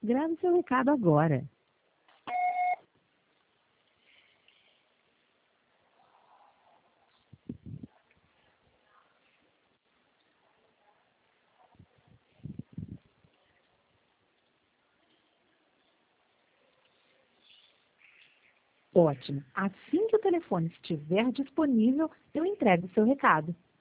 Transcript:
Grave seu recado agora. Ótimo. Assim que o telefone estiver disponível, eu entrego o seu recado.